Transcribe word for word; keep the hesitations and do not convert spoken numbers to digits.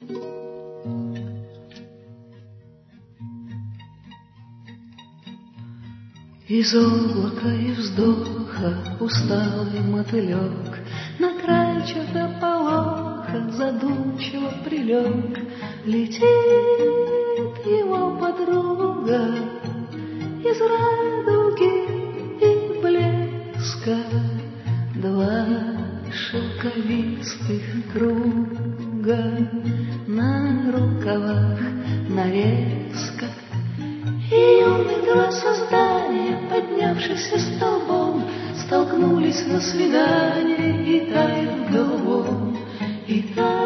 Из облака и вздоха усталый мотылек на край чертополоха задумчиво прилег. Летит его подруга из радуги и блеска, два шелковистых круга на рукавах нарезка. И юных два создания, поднявшихся столбом, столкнулись на свидании и тают в голубом, и тают.